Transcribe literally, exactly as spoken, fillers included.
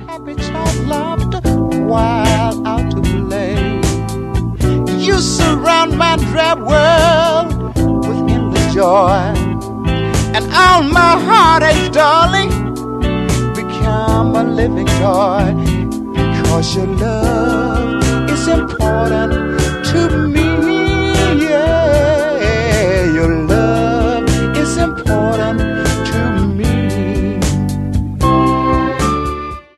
happy child laughter while out to play. You surround my drab world with endless joy, and all my heartaches, darling, become a living joy. Because your love is important